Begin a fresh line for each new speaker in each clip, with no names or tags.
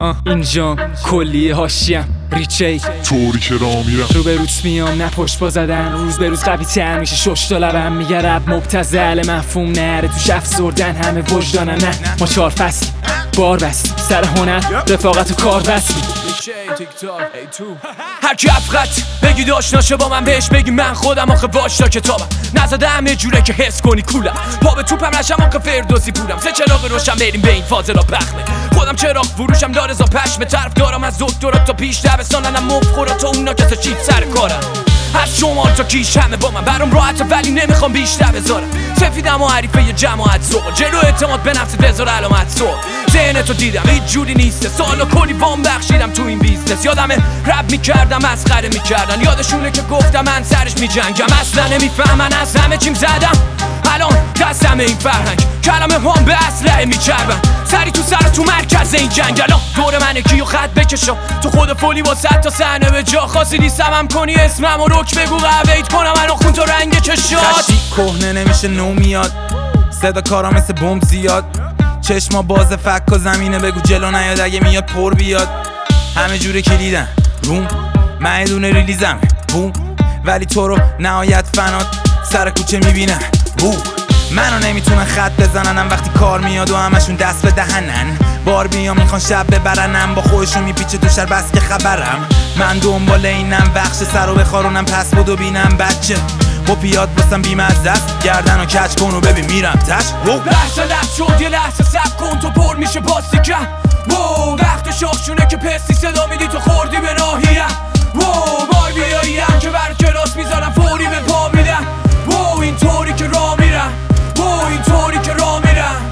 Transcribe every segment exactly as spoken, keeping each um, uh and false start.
اینجا کلیه هاشیم ریچی
طوری که راه میرم
رو به روت میام نه پشت با زدن روز به روز قوی تر میشه شش تا لبم میگه رب مبتذل مفهوم نره توش افسردن همه وجدانن نه ما چهار فصل بار بست سر هنر رفاقت و کار بست
هر کی افقط بگی داشناشه با من بهش بگی من خودم آخه واشتا کتابم نزده همه جوره که حس کنی کولم پا به توپم نشم آخه فردوسی بودم سه چراغ روشن بریم به این فاضلا پخمه خودم چراغ فروشم داره زا پشم طرف دارم از دکترات تا پیش دبستانم مفخورا تا اونا که تا چیت سر کارم از شمال تا کیش همه با من برام راحته ولی نمیخوام بیشتر بذارم سفیدم و حریفه یه جماعت سوق جلو اعتماد به نفس بذار علامت سوق ذهنتو دیدم هیچ جوری نیسته سالا کلی وام بخشیدم تو این بیزنس یادمه رب میکردم مسخره میکردن یادشونه که گفتم من سرش میجنگم اصلا نمیفهمن از همه چیم زدم الان دستم این فرهنگ کلمه هم به اسلحه میچربن سری تو سر تو مرکز این جنگ الان دور منه کیو خط بکشم تو خود فولی با صد تا صحنه به جا خاصی نیستم هم کنی اسمم و رک بگو قویت کنم الان خون تو رنگ چشات
خشی کهنه نمیشه نو میاد صدا کارا مثل بمب زیاد چشما باز فک و زمینه بگو جلو نیاد اگه میاد پر بیاد همه جوره کلیدن روم من دونه ریلیزم بوم ولی تو رو نهایت فنات سر کوچه میبینن بو منو نمیتونن خط بزننم وقتی کار میاد و همشون دست به دهنن بار بیام میخوان شب ببرنم با خودشون میپیچه تو شر بس که خبرم من دنبال اینم بخش سر رو بخارونم پس بدو بینم بچه با پیاد بستم بیمزد است گردن و کچ کن و ببین میرم تش
لحظه لحظه شد یه لحظه سب کن تو پر میشه باستی کن وقت شاخشونه که پستی صدا میدی تو خوردی به ناهیم بار بیاییم که بر کلاس میذارم فوری به پا میدم اینطوری که راه میرم اینطوری که راه میرم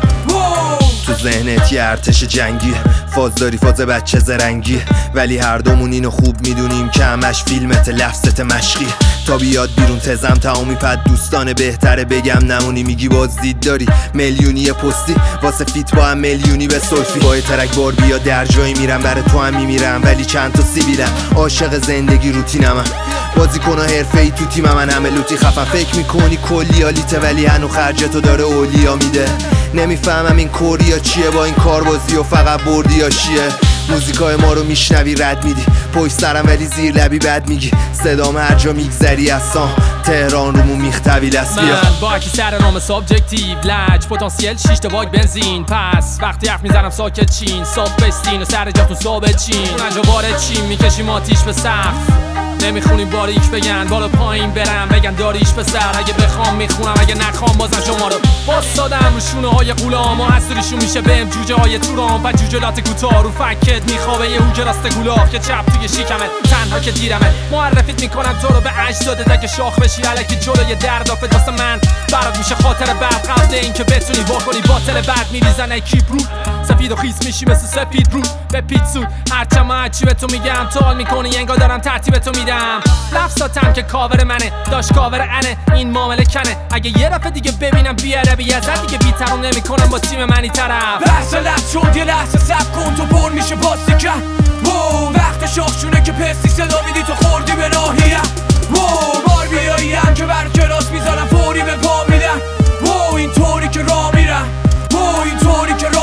تو ذهنت یه ارتش جنگی فاز داری فاز بچه زرنگی ولی هر دومون اینو خوب میدونیم که همش فیلمت لفظت مشقی تا بیاد بیرون تزم تمامی پد دوستان بهتره بگم نمونی میگی باز دید داری میلیونی پستی واسه فیت با هم میلیونی به سلفی با ترک بار بیا در جایی میرم برای تو هم میمیرم ولی چند تا سیبیلم عاشق زندگی روتینم بازی کن و حرفه ای تو تیمم من همه لوتی خفن فکر میکنی کلی آلیته ولی هنو خرجتو داره اولیا میده نمیفهمم این کوریا چیه با این کاربازی و فقط بردی یا شیه موزیکای ما رو میشنوی رد میدی پشت سرم ولی زیر لبی بد میگی صدام هر جا میگذری اصلا تهران رومون میختوی دست بیا
من با اکی سر نام سابجکتیو لج پتانسیل شیشت باگ بنزین پس وقتی حرف میزنم ساکت چین صاف بستین و سر جاتون ثابت چین اونجا وارد چین میکشیم آتیش به سقف نمیخونیم باریک بگن بالا پایین برم بگن داریش به سر اگه بخوام میخونم اگه نخوام بازم شما رو باستادم رو شونه های غلام و حسوریشون میشه بهم جوجه های تورام و جوجلات کوتاه رو فکت میخوابه یه هوک راست گلاف که چپ توی شیکمه تنها که دیرمه معرفیت میکنم تو رو به اجدادت اگه شاخ بشی الکی جلوی دردافت واسه من برات میشه خاطر بعد قبل این که بتونی واکنی باطل بعد میریزن ای کیپ رو سفید و خیس میشی مثل سپید رو به پیتسو هرچم هرچی به تو میگم تال میکنی انگار دارم ترتیب تو میدم لفظاتم که کاور منه داشت کاور انه این معامله کنه اگه یه دفعه دیگه ببینم بیاره بیازت دیگه بیترم نمیکنم با تیم منی طرف
لحظه لحظه شد یه لحظه سب کن تو پر میشه باستی کن وقت شاخشونه که پستی صدا میدی تو خوردی به ناهیم بار بیاییم که بر کلاس میذارم فوری به پا میدم اینطوری که راه میرم اینطوری که راه